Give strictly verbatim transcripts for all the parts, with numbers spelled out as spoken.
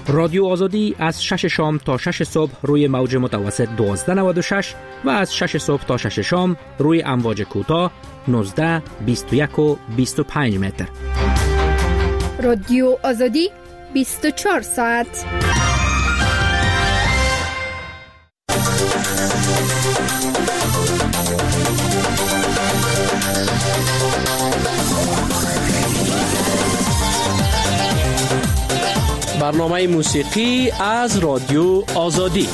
رادیو آزادی از شش شام تا شش صبح روی موج متوسط دوازده نود و شش و از شش صبح تا شش شام روی امواج کوتاه نوزده بیست و یک و بیست و پنج متر. رادیو آزادی بیست و چهار ساعت. برنامه موسیقی از رادیو آزادی.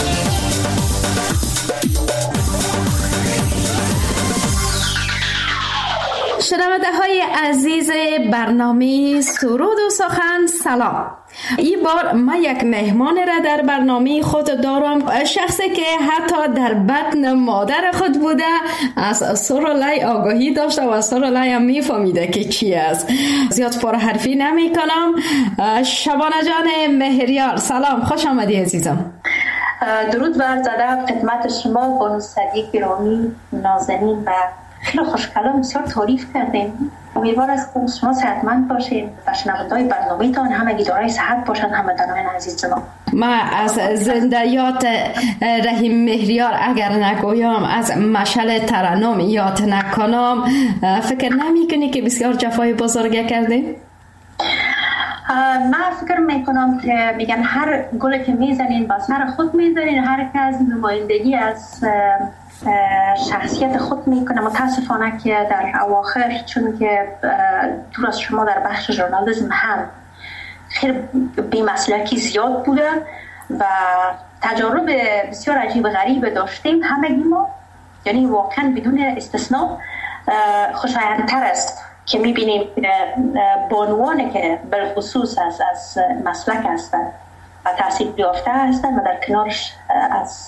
شنونده های عزیز برنامه سرود و سخن، سلام. این بار من یک مهمان را در برنامه خود دارم، شخصی که حتی در بطن مادر خود بوده از سر و لای آگاهی داشته و از سر و لای هم میفهمیده که چی است. زیاد پرحرفی نمی کنم. شبانه جان مهریار، سلام، خوش آمدی عزیزم. درود بر زده خدمت شما بانو صدیق گرامی نازنین و خیلی خوشکلام، بسیار تعریف کردیم. امیدوار هستم شما صحتمند باشید و شنونده‌های برنامه‌تان همگی دارای صحت باشند. هموطنان عزیز ما، ما از زنده‌یات رحیم مهریار اگر نگویم، از مشعل ترنم یاد نکنم، فکر نمی‌کنی که بسیار جفای بزرگی کردی؟ من فکر میکنم که میگن هر گلی که میزنین با سر خود میزنین، هر کس نمایندگی از شخصیت خود میکنه. متاسفانه که در اواخر، چون که دور از شما در بخش ژورنالیسم هم خیلی بی‌مسلکی زیاد بوده و تجارب بسیار عجیب غریب داشتیم همگی ما، یعنی واقعا بدون استثناء خوشایندتر است که میبینیم بانوانی که بالخصوص از از مسلک هستند و تحصیل یافته هستند و در کنارش از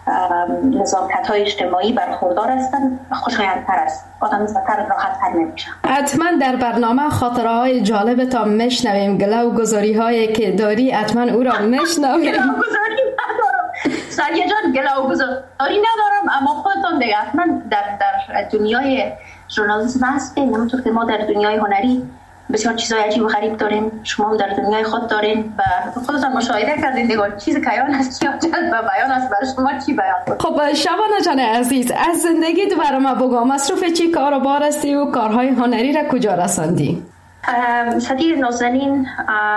نزاکت‌های اجتماعی برخوردار هستند، خوشایندتر است، آدم زیادتر راحت‌تر می‌باشد. حتما در برنامه خاطره‌های جالب تا میشنویم، گله و گذاری‌هایی که داری حتما او را میشنویم. گله و گذاری ندارم سریع جان، گله و گذاری ندارم، اما خودتان دیگه حتما در در دنیای ژورنالیسم هستین، همونطور که ما در دنیای هنری بسیار چیزای عجیب و غریب داریم، شما هم در دنیای خود دارین و خودتان مشاهده کردین دیگه چیز که بیان است یا جلب بیان است. برای شما چی بیان بود؟ خب شبانه جان عزیز، از زندگی تو برام بگو، مصروف چی کار و بار هستی و کارهای هنری را کجا رساندی؟ صدیق نازنین،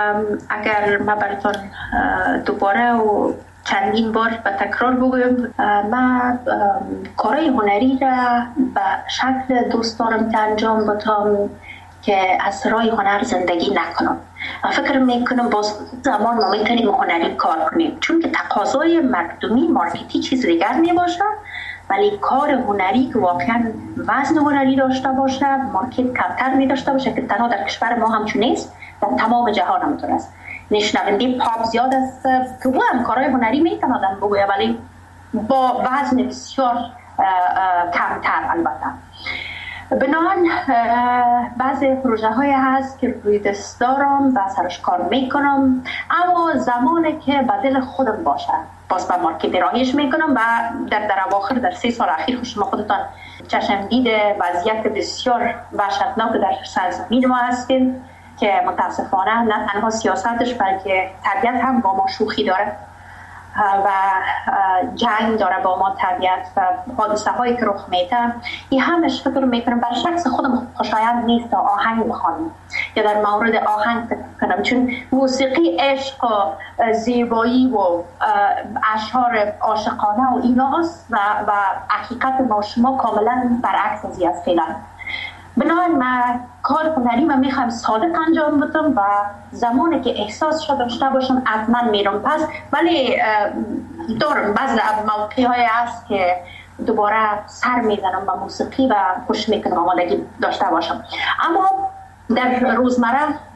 اگر من براتون دوباره و چندین بار به تکرار بگویم، من کارهای هنری را به شکل دوست دارم که انجام بدم که از راه هنر زندگی نکنم. فکر میکنم باز زمان ما میتونیم هنری کار کنیم، چون که تقاضای مردمی مارکتی چیز دیگر میباشه، ولی کار هنری که واقعا وزن هنری داشته باشه، مارکت کمتر میداشته باشه، که تنها در کشور ما همچون نیست، در تمام جهان همونطور است. نشنونده پاپ زیاد است که او هم کارهای هنری میتونه آدم بگویه، ولی با وزن بسیار کمتر. البته بنان بعضی پروژه های هست که روی دست دارم و سرش کار میکنم، اما زمانی که به دل خودم باشه باز به مارکت راهیش میکنم. و در در اواخر در سه سال اخیر شما خودتان چشم دیده وضعیت بسیار وحشتناک در سرزمین ما هستیم که متاسفانه نه تنها سیاستش بلکه طبیعت هم با ما شوخی داره و جنگ داره با ما طبیعت و حادثه هایی که رخ میده. این همش فکر میکنم بر شخص خودم خوشایند نیست آهنگ بخوانم یا در مورد آهنگ فکر کنم، چون موسیقی عشق و زیبایی و اشعار عاشقانه و ایناست و و حقیقت ما شما کاملا برعکس از این فعلا. بنابراین من کار هنری من میخوام صادق انجام بدم و زمانی که احساس شده داشته باشم حتما میرم پس، ولی دارم بعضی موقعی های هست که دوباره سر میزنم به موسیقی و خوش میکنم آمادگی داشته باشم. اما در روزمره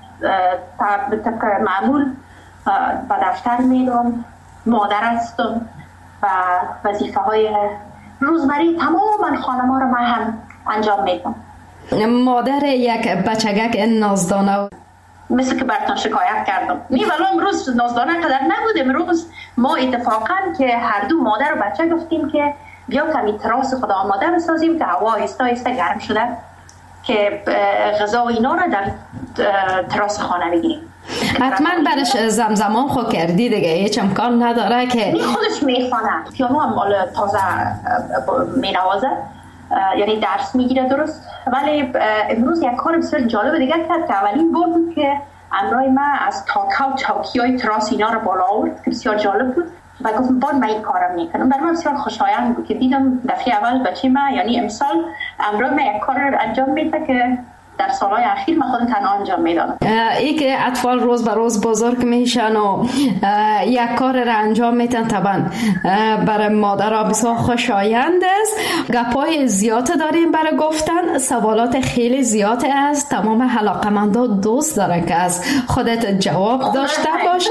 به طبق معمول به دفتر میرم، مادر هستم و وظیفه های روزمره تمام خانما رو من هم انجام میدم. مادر یک بچگک نازدانه، مثل که براتون شکایت کردم. نی ولی امروز نازدانه قدر نبود. امروز ما اتفاقا که هر دو مادر و بچه گفتیم که بیا کمی تراس خدا آماده بسازیم که هوا آهسته آهسته گرم شده که غذا و اینا رو در تراس خانه بگیریم. حتما برش زمزمان خو کردی دیگه، هیچ امکان نداره که می خودش میخوانه. پیانو هم مال تازه مینوازه، یعنی درس میگیره درست. ولی امروز یک کار بسیار جالب دیگه کرد که اولین بار بود که امرای من از تاکا و چوکیای تراس اینا رو بالا آورد که بسیار جالب بود و گفتم باید من این کارم میکنم. برای من بسیار خوشایند بود که دیدم دفعه اول بچه من، یعنی امسال امرای من یک کار رو انجام میده که در سالهای اخیر من خودم تنها انجام میدادم. ای که اطفال روز به روز بزرگ میشن و یک کار را انجام میتن، طبعا برای مادرها بسیار خوشایند است. گپای زیاد داریم برای گفتن، سوالات خیلی زیاد است. تمام علاقه‌مندا دوست دارن که از خودت جواب داشته باشن.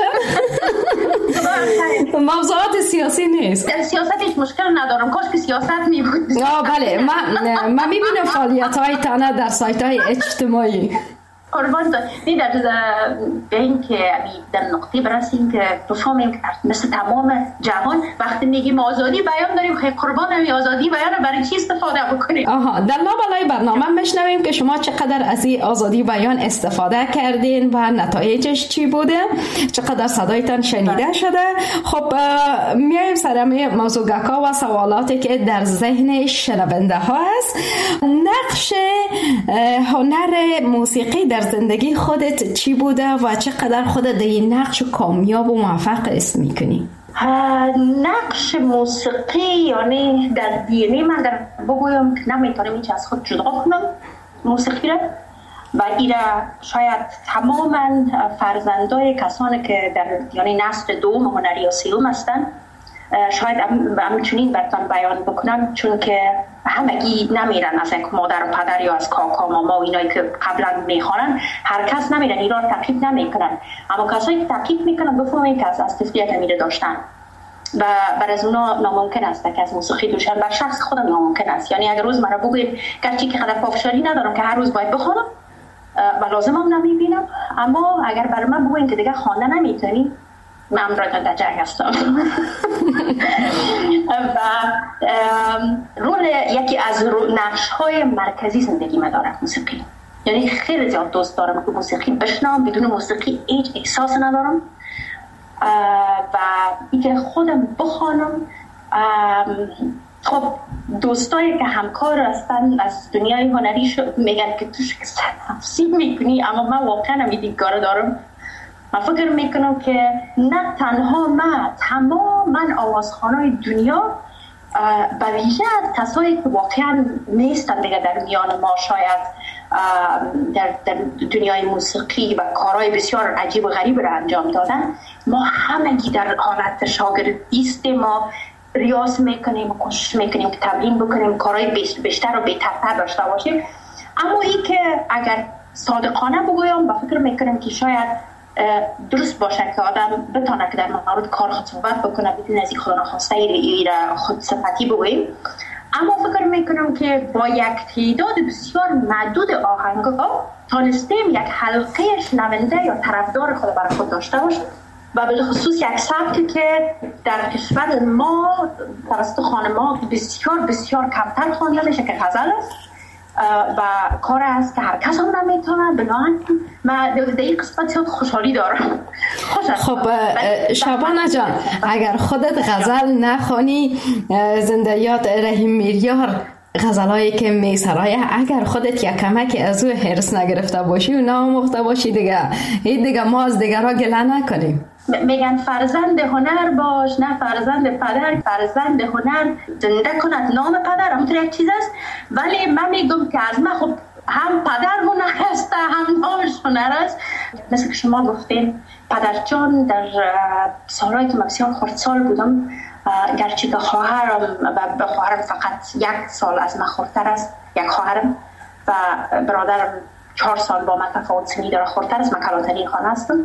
موضوعات سیاسی نیست. در سیاست هیچ مشکل ندارم، کاش که سیاست می بود. آه بله، من من میبینم فعالیت‌های تنها در سایت‌های اجتماعی. قربان دارم. نه در به این که در نقطه برسیم که بفهمیم که مثل تمام جهان وقتی میگیم آزادی بیان داریم، خیلی قربان این آزادی بیان برای چی استفاده بکنیم. آها، در لابلای برنامه میشنویم که شما چقدر از این آزادی بیان استفاده کردین و نتایجش چی بوده، چقدر صدایتان شنیده شده. خب میایم سر موضوع گکا و سوالاتی که در ذهن شنونده ها هست. نقش هنر موسیقی در زندگی خودت چی بوده و چقدر خودت در این نقش کامیاب و موفق اسم میکنی؟ نقش موسیقی یعنی در دی ان ای من در بگویم که نمیتونم هیچ از خود جدا کنم موسیقی را، و ایرا شاید تماما فرزندای کسانی که در یعنی نسل دوم هنری و سیوم هستن شاید همچنین براتون بیان بکنم، چون که همگی نمیرن از یک مادر و پدر یا از کاکا ماما و اینایی که قبلا میخوانن، هر کس نمیرن اینا رو تقلید نمیکنن، اما کسایی که تقلید میکنن بفهمین که از از طفلیت میره داشتن و بر از اونا ناممکن است که از موسیقی دوشن. بر شخص خودم ناممکن است. یعنی اگر روز مرا بگوید گرچه که قدر پافشاری ندارم که هر روز باید بخوانم و لازم هم نمیبینم، اما اگر بر من بگوین که دیگه خوانده نمیتونی، من برای در جنگ هستم. و رول یکی از نقش های مرکزی زندگی من داره موسیقی. یعنی خیلی زیاد دوست دارم که موسیقی بشنوم، بدون موسیقی هیچ احساس ندارم و اینکه خودم بخوانم. خب دوستایی که همکار هستن از دنیای هنری میگن که توش که تفسیر میکنی، اما من واقعا هم این دیدگاه دارم. من فکر میکنم که نه تنها من، تمام من آوازخوانای دنیا به ویژه کسایی که واقعا نیستن دیگه در میان ما، شاید در, در دنیای موسیقی و کارهای بسیار عجیب و غریب را انجام دادن، ما همگی در حالت شاگردی هستیم. ما ریاض میکنیم و کوشش میکنیم که تمرین بکنیم، کارهای بیشتر و بهترتر داشته باشیم. اما این که اگر صادقانه بگویم با فکر میکنم که شاید درست باشه که آدم بتونه که در مورد کار خود صحبت بکنه بدون از این خود ناخواسته ای را خود صفتی بگویم، اما فکر میکنم که با یک تعداد بسیار محدود آهنگ‌ها تانستیم یک حلقه شنونده یا طرفدار خود برای خود داشته باشیم و بالخصوص یک سبکی که در کشور ما توسط خانم‌ها بسیار بسیار کمتر خوانده میشه که غزل است و کار است که هر کس هم نمیتونه. بنابراین من در این قسمت زیاد خوشحالی دارم. خب شبانه جان، اگر خودت غزل نخوانی، زنده یاد رحیم میریار غزلایی که میسرای، اگر خودت یک کمک از او حرص نگرفته باشی و ناموخته باشی دیگه این دیگه ما از دیگرها گله نکنیم. میگن فرزند هنر باش، نه فرزند پدر. فرزند هنر زنده کند نام پدر، همونطور یک چیز است. ولی من میگم که از من خب هم پدر هنر است هم نامش هنر است. مثل که شما گفتین پدر جان در سالهایی که من بسیار خردسال بودم، گرچه که خواهرم و خواهرم فقط یک سال از من خردتر است، یک خواهرم و برادرم چهار سال با من تفاوت سنی داره، خردتر است. من کلانترین خانه هستم.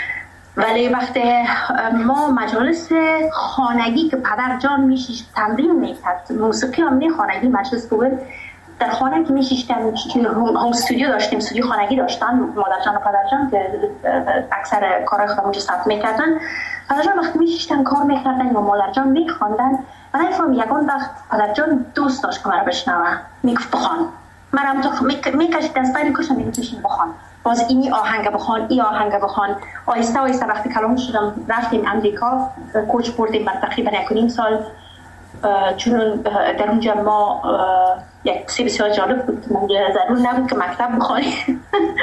ولی وقتی ما مجالس خانگی که پدر جان میشیش تمرین میکرد، موسیقی هم نه خانگی مجلس بود، در خانه که میشیشتن، هم استودیو داشتیم، استودیو خانگی داشتن مادر جان و پدر جان که اکثر کارهای خودم اونجا ثبت میکردن. پدر جان وقتی میشیشتن کار میکردن یا مادر جان میخواندن، من نفهم یکان وقت پدر جان دوست داشت که مرا بشنوه، میگفت بخوان. من هم تو میکشید دستایی میکشم میگفت بشین بخوان. باز اینی آهنگ بخوان ای آهنگ بخوان. آیسته آیسته وقتی کلام شدم رفتیم امریکا، کوچ بردیم بعد تقریبا یک و نیم سال، چون در اونجا ما یک سی بسیار جالب بود، ضرور نبود که مکتب بخوانیم.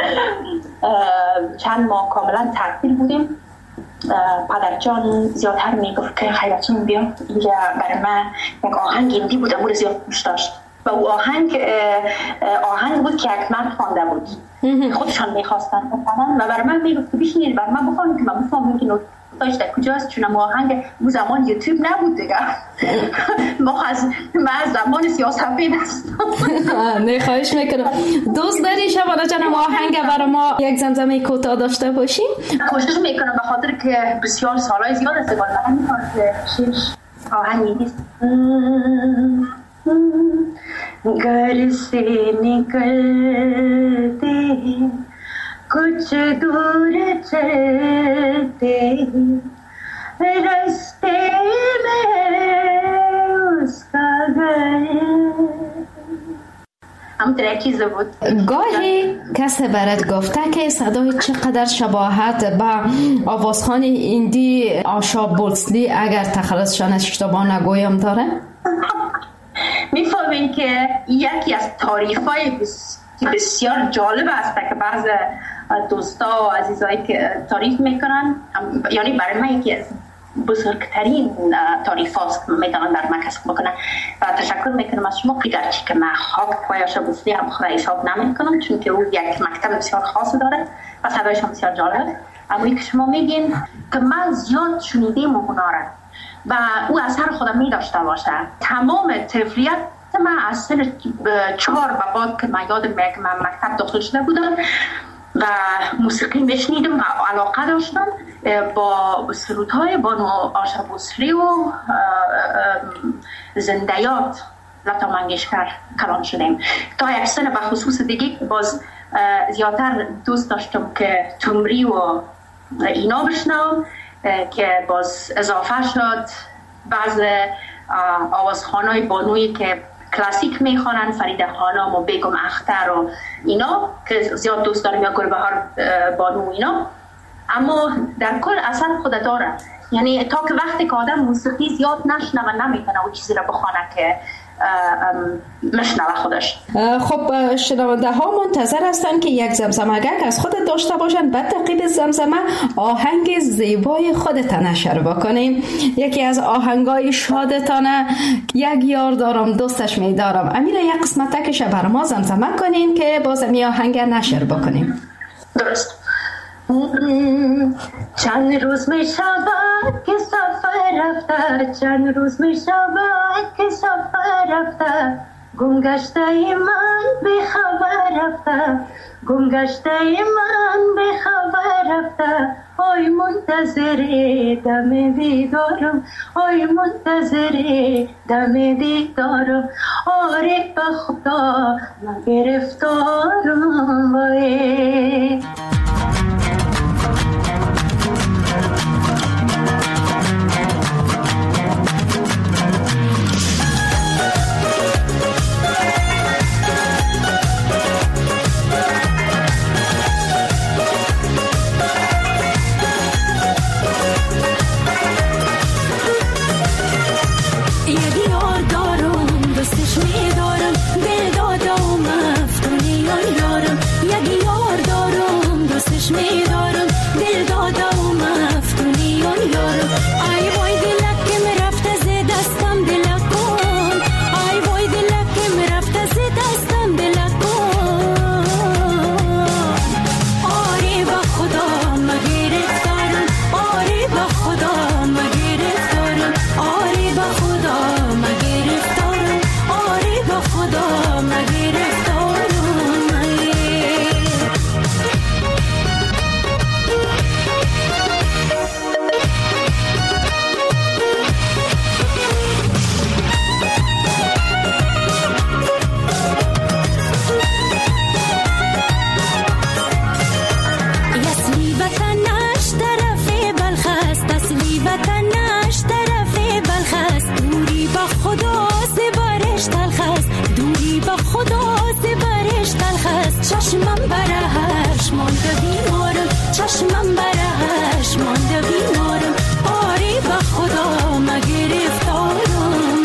چند ماه کاملا تعطیل بودیم. پدر جان زیادتر میگفت که خیلیتون بیا اینجا، برای من یک آهنگ هندی بود امور زیاد دوست داشت و او آهنگ آهنگ بود که یک مرد خوانده بود، خودشان میخواستن بخوانن و برای من میگفت بشینید برای من بخوانید که من بفهمم که نوتاش در کجاست، چون ما آهنگ اون زمان یوتیوب نبود دیگه. ما از من از زمان سیاه‌سفید هستم. نه خواهش میکنم. دوست داری شبانه جانم آهنگ برای ما یک زمزمه کوتاه داشته باشیم؟ کوشش میکنم به خاطر که بسیار سالهای زیاد است که من میخوام که شش آهنگی نیست. घर से निकलते कुछ दूर चलते रास्ते में उसका घर. هم ترکیز بود. گاهی کسی برات گفته که صدای چقدر شباهت به آوازخوان هندی آشا بولسلی اگر تخلصشان اشتباه نگویم داره؟ میفهمین که یکی از تعریف‌های بس... بسیار جالب است که بعض دوستا و عزیزایی که تعریف میکنن، یعنی برای من یکی از بزرگترین تعریف هاست که میتونن در من کسب بکنن و تشکر میکنم از شما. گرچه که من خاک پای آشا بولسلی هم خود حساب نمیکنم چون که او یک مکتب بسیار خاص داره و صدایش هم بسیار جالب، اما این که شما میگین که من زیاد شنیدیم اونا را و او اثر خودم می داشته باشه. تمام طفلیت من از سن چهار به بعد که من یادم میاد که من مکتب داخل شده بودم و موسیقی میشنیدم و علاقه داشتم با سرودهای بانو آشا بولسلی و زندیات لتا منگشکر کلام شدیم. تا یک سن به خصوص دیگه باز زیادتر دوست داشتم که تمری و اینا بشنم که باز اضافه شد بعض آوازخوانای بانویی که کلاسیک میخوانن، فریده خانم و بیگم اختر و اینا که زیاد دوست دارم یا گلبهار بانو اینا، اما در کل اثر خود داره. یعنی تا که وقتی که آدم موسیقی زیاد نشنه و نمیتونه و چیزی را بخوانه که مشنوه خودش. خب شنونده ها منتظر هستن که یک زمزمه‌گر از خودت داشته باشن، بعد تعقیب زمزمه آهنگ زیبای خودت نشر بکنیم. یکی از آهنگای شادتانه یک یار دارم دوستش میدارم، امیر یک قسمت تکش بر ما زمزمه کنین که باز می آهنگ نشر بکنیم. درست. چند روز می شود که سفر رفته، چند روز می شود که سفر رفته، گم گشته من به خبر رفته، گم گشته من به خبر رفته. آی منتظر دم دیدارم، آی منتظر دم دیدارم، آره به خدا من گرفتارم وای. میدارم دل دادم مفتونی یارم، یک یار دارم مانده بیمارم آری به خدا مگرفتارم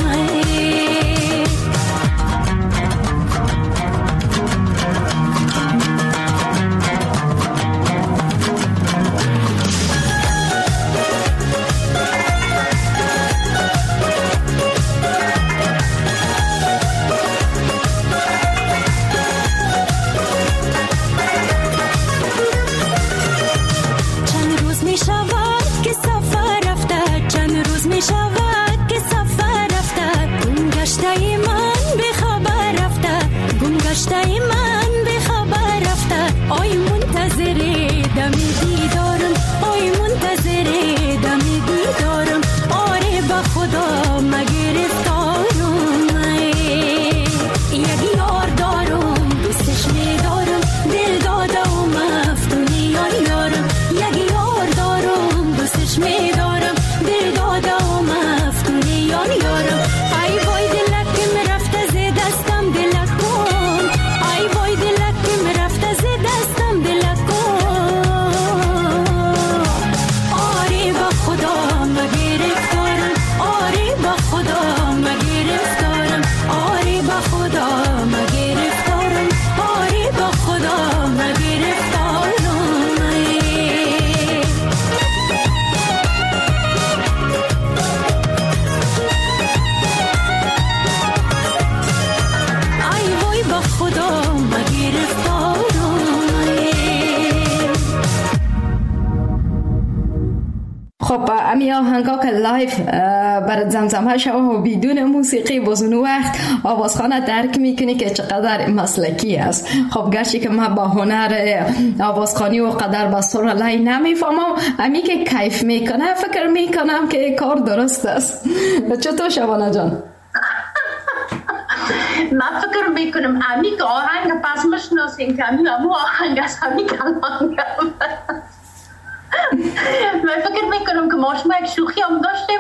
خب امی آهنگا که لایف برای زمزمه شو و بدون موسیقی بازون وقت آوازخانه درک میکنی که چقدر مسلکی است. خب گرچه که من با هنر آوازخانی و قدر با سر لای نمیفهمم، امی که کیف میکنه فکر میکنم که کار درست است. چطور شبانه جان؟ من فکر میکنم امی که آهنگ پس مشناسین که امی همو آهنگ است، امی کلانگ من فکر میکنم که ما شما یک شوخی هم داشتیم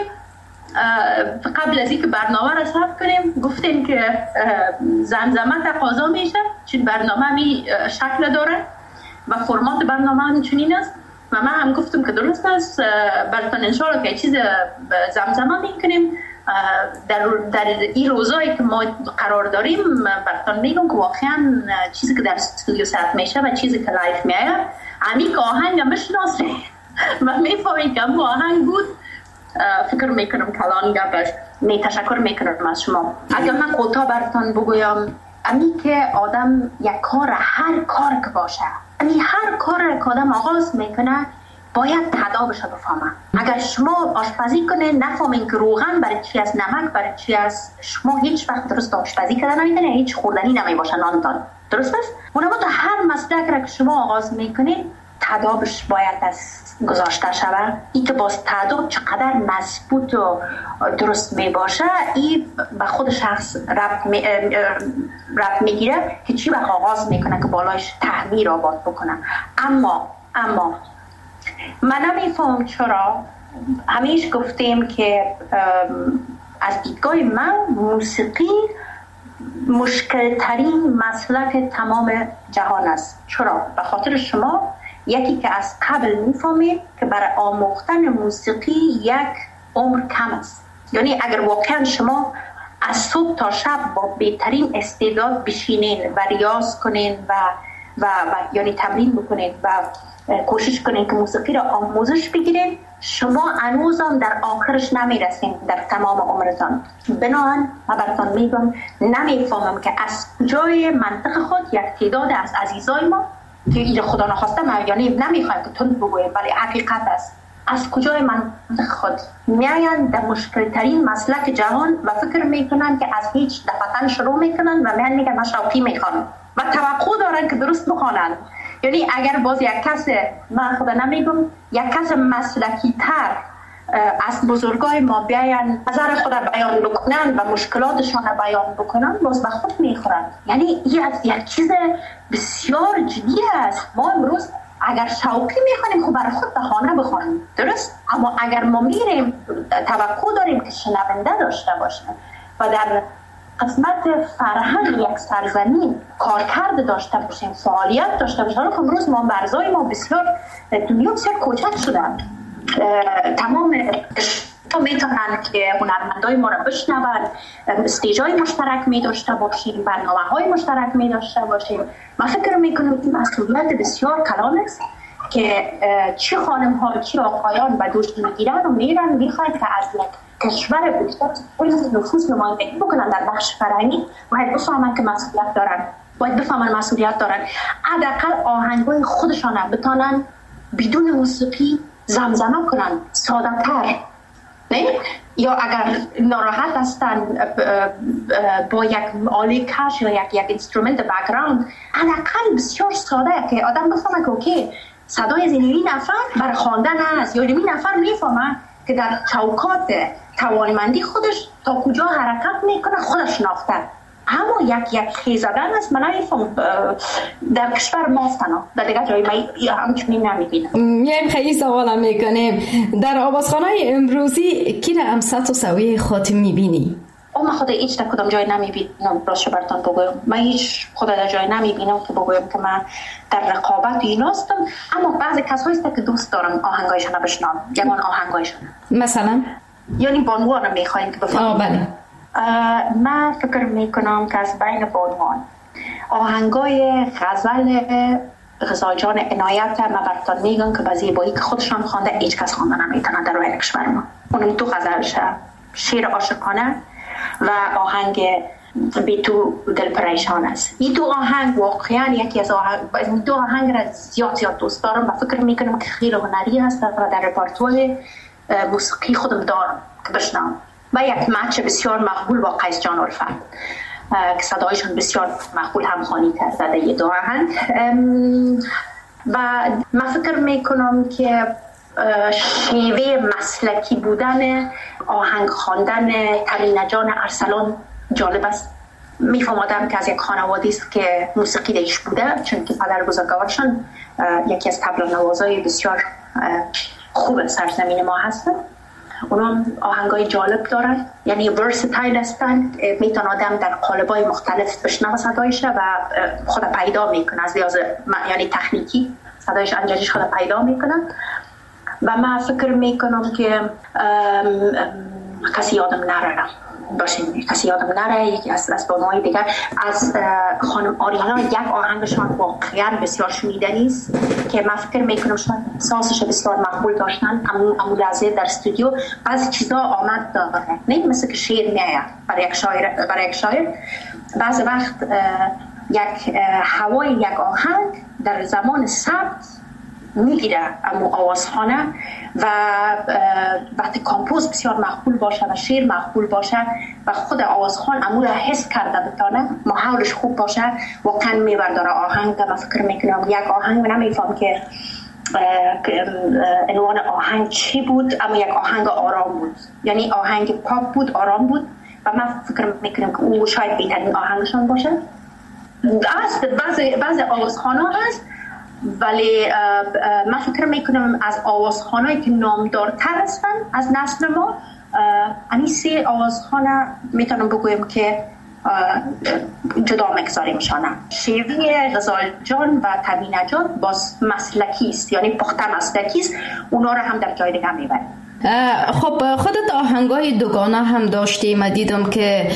قبل از اینکه برنامه را ثبت کنیم، گفتیم که زمزمه تقاضا میشه چون برنامه می شکل داره و فرمات برنامه هم چنین است و من هم گفتم که درست است. براتون انشاءالله که چیز زمزمه میکنیم در در این روزایی که ما قرار داریم. براتون میگم که واقعا چیزی که در استودیو ثبت میشه و چیزی که لایف میاد امی که آهنگ مشناسه و میفهمید که همون آهنگ بود. فکر میکنم کلان گپش می تشکر میکنم از شما. اگر من کوتاه براتون بگویم، امی که آدم یک کار، هر کار که باشه، امی هر کار که آدم آغاز میکنه باید تدابش رو بفهمه. اگر شما آشپزی کنه نفهمین که روغن برای چی است، نمک برای چی است، شما هیچ وقت درست آشپزی کردن نمیتونه، هیچ خوردنی نمیباشه نانتان. درست است؟ اونم تو هر مسلک را که شما آغاز میکنید تدابش باید از گذاشته شود. این که باز تداب چقدر مضبوط و درست می باشه این به خود شخص ربط می ربط میگیره که چی وقت آغاز میکنه که بالایش تحویر آباد بکنه. اما اما من نمیفهم چرا همیشه گفتیم که از دیدگاه من موسیقی مشکل ترین مسلک تمام جهان است. چرا؟ به خاطر شما یکی که از قبل میفهمید که برای آموختن موسیقی یک عمر کم است. یعنی اگر واقعا شما از صبح تا شب با بهترین استعداد بشینین و ریاض کنین و و, و یعنی تمرین بکنین و کوشش کنین که موسیقی را آموزش بگیرین، شما هنوزم در آخرش نمیرسین در تمام عمرتان. بنابراین من براتون میگم نمیفهمم که از کجای منطق خود یک تعداد از عزیزای ما که اینجا خدا نخواسته من یعنی نمیخوایم که تند بگویم ولی حقیقت است، از کجای منطق خود میاین در مشکل ترین مسلک جهان و فکر میکنن که از هیچ دفعتن شروع میکنن و میان میگن من شوقی میخوانم و توقع دارن که درست بخوانن. یعنی اگر باز یک کس، من خدا نمیگم، یک کس مسلکی تر از بزرگای ما بیاین نظر خود را بیان بکنن و مشکلاتشان را بیان بکنن باز به خود میخورن. یعنی این از یک چیز بسیار جدی است. ما امروز اگر شوقی میخوانیم خب برای خود بهانه بخوانیم، درست؟ اما اگر ما میریم توقع داریم که شنونده داشته باشیم و در قسمت فرهنگ یک سرزمین کارکرد داشته باشیم، فعالیت داشته باشیم. امروز ما مرزای ما بسیار دنیا بسیار کوچک شدن تمام تا میتونن که هنرمندای ما را بشنون، استیجای مشترک می داشته باشیم، برنامه های مشترک می داشته باشیم. من فکر میکنم این مسئولیت بسیار کلان است که چه خانم ها چه آقایان به دوش میگیرن و میرن میخواید که از یک کشور بسیار نفوذ نمایندگی بکنن در بخش فرهنگی، باید بفهمن که مسئولیت دارن، باید بفهمن مسئولیت دارن. حداقل آهنگای خودشان بتونن بدون موسیقی زمزمه کنن، ساده تر، نه؟ یا اگر ناراحت هستن با یک آله کش یا یک یک اینسترومنت بک‌گراند، حداقل بسیار ساده که آدم بفهمه که اوکی صدای از این نفر برای خواندن است، یا این نفر میفهمه که در چوکات توانمندی خودش تا کجا حرکت میکنه خودش ناخته. اما یک یک خیزدن است، من نمیفهم در کشور ما تنها در دیگه جای ما همچنین نمیبینم. میایم خیلی سوالم میکنیم در آوازخانه‌های امروزی کی را امسط و سوی خاطر میبینی؟ او من خود هیچ در کدام جای نمیبینم، راستش براتون بگویم من هیچ خود در جای نمیبینم که بگویم که من در رقابت ایناستم. اما بعضی کسایی هست که دوست دارم آهنگایشون رو بشنوم، یعنی آهنگایشون مثلا یعنی بانوان رو میخواین که بفهمم. آه بله. من فکر میکنم که از بین بانوان آهنگای غزل غزال جان عنایت ما براتون میگم که با زیبایی که خودشان خوانده هیچ کس خوانده نمیتونه در روی کشور ما. اونم دو غزلشه، شعر عاشقانه و آهنگ بی تو دل پریشان است. این دو آهنگ واقعا یکی از آهنگ دو آهنگ را زیاد زیاد دوست دارم و فکر میکنم که خیلی هنری هست و در رپرتوار موسیقی خودم دارم که بشنوم. و یک مچ بسیار مقبول با قیس جان الفت که صدایشون بسیار مقبول همخوانی کرده یه دو آهنگ. و من فکر میکنم که شیوه مسلکی بودن آهنگ خواندن ترینه جان ارسلان جالب است. میفهم آدم که از یک خانواده است که موسیقی دیش بوده، چون که پدر بزرگوارشان یکی از طبل نوازای بسیار خوب سرزمین ما هستن. اونا آهنگای جالب دارن، یعنی ورسیتایل هستن، میتونه آدم در قالب‌های مختلف بشنوه صدایش و خود پیدا میکنه، از لحاظ یعنی تکنیکی صدایش انجاجش خود پیدا میکنه. و من فکر میکنم که کسی یادم نره باشین کسی یادم نره یکی از از بانوهای دیگر از خانم آریانا یک آهنگشان واقعا بسیار شنیدنی است که من فکر میکنم شما سازش بسیار مقبول داشتن. امو لحظه در استودیو بعضی چیزا آمد داره، نه مثل که شعر میآید برای یک شاعر برای یک شاعر بعضی وقت یک هوای یک آهنگ در زمان ثبت میگیره امو آوازخانه و وقتی کامپوز بسیار مقبول باشه و شعر مقبول باشه و خود آوازخان امو را حس کرده بتانه محاولش خوب باشه واقعا میبرداره آهنگ. من فکر میکنم یک آهنگ نمیفهم که عنوان آهنگ چی بود، اما یک آهنگ آرام بود، یعنی آهنگ پاپ بود، آرام بود و من فکر میکنم که او شاید بهترین آهنگشان باشه. است بعضی بعضی آوازخانه هست ولی من فکر میکنم از آوازخانه‌ای که نامدارتر هستن از نسل ما این سه آوازخانه میتونم بگویم که جدا مگذاریمشانه. شیوه غزال جان و تبینه جان باز مسلکی است، یعنی پخته مسلکی است، اونا رو هم در جای دیگه میبریم. خب خودت آهنگای دوگانه هم داشتی، من دیدم که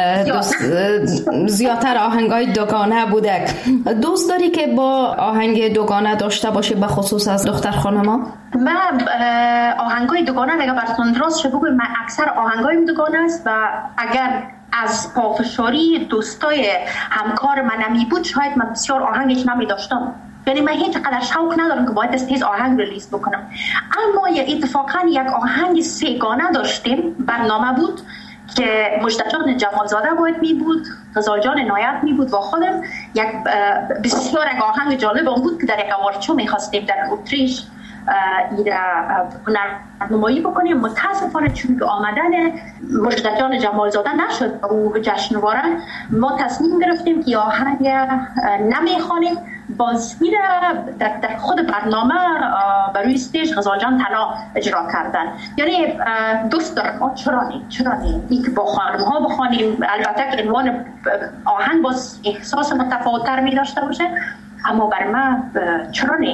زیادتر آهنگای دوگانه بوده. دوست داری که با آهنگ دوگانه داشته باشی به خصوص از دختر خانما؟ من آهنگای دوگانه نگه براتون درست شد بگویم من اکثر آهنگایم دوگانه است و اگر از پافشاری دوستای همکار من نمی بود شاید من بسیار آهنگش نمی داشتم، یعنی من هیچ قدر شوق ندارم که باید تیز آهنگ ریلیز بکنم. اما اتفاقا یک آهنگ سه‌گانه داشتیم، برنامه بود که مجد جان جمالزاده باید می بود، غزال جان عنایت می بود و خودم یک بسیار یک آهنگ جالب اون بود که در یک آوارچو می خواستیم در اتریش ایره هنرنمایی بکنیم. متاسفانه چون که آمدن مجد جان جمالزاده نشد او جشنواره، ما تصمیم گرفتیم که آهنگ نمیخوانیم، باز میره در, در خود برنامه بروی استیج غزال جان تنها اجرا کردن. یعنی دوست دارم چرا نه چرا نه این که با خانم ها بخوانیم، البته که عنوان آهنگ باز احساس متفاوت‌تر می داشته باشه، اما بر من چرا نه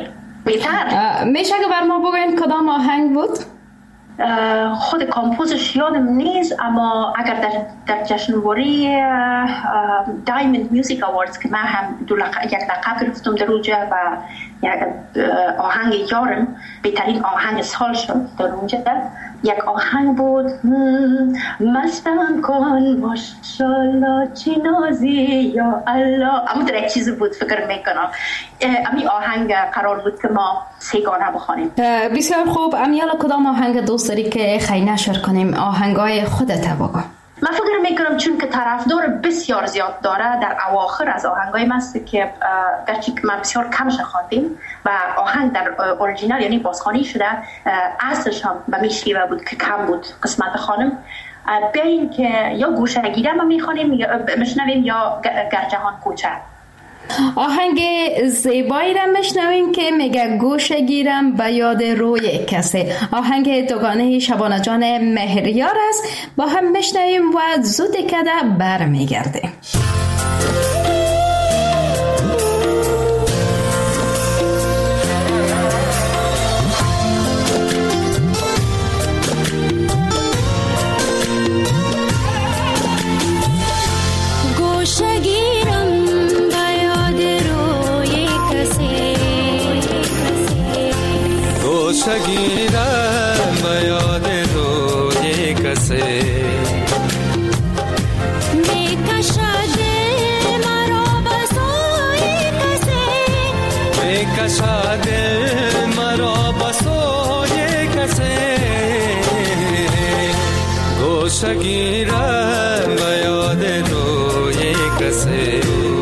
بهتر. میشه که بر ما بگوین کدام آهنگ بود؟ خود کامپوزش یادم نیست، اما اگر در, در جشنواره دایموند میوزیک اواردز که من هم دو لق... یک لقب گرفتم در اونجا و یک آهنگ یارم بهترین آهنگ سال شد در اونجا، یک آهنگ بود مستم کن ماشالله چی نازی یا الله، اما در یک چیزی بود فکر میکنم امی آهنگ قرار بود که ما سیگانه بخوانیم. بسیار خوب. امیالا کدام آهنگ دوست داری که خیلی نشر کنیم؟ آهنگای خودت بگو. من فکر میکنم چون که طرفدار بسیار زیاد داره در اواخر از آهنگای ماست که گرچه که من بسیار کمش خواندیم و آهنگ در اوریجینال یعنی بازخوانی شده اصلش هم به میشیوه بود که کم بود قسمت خانم، بیاییم که یا گوشهگیره ما میخوانیم یا مشنویم یا گرجهان کوچه. آهنگ زیبایی را میشنویم که میگه گوشه گیرم به یاد روی کسی. آهنگ دوگانه شبانه جان مهریار است، با هم میشنویم و زود کده بر میگردیم. شگیرم به یاد روی کسی میکشد مرا به سوی کسی میکشد مرا به سوی کسی گوشه گیرم به یاد روی کسی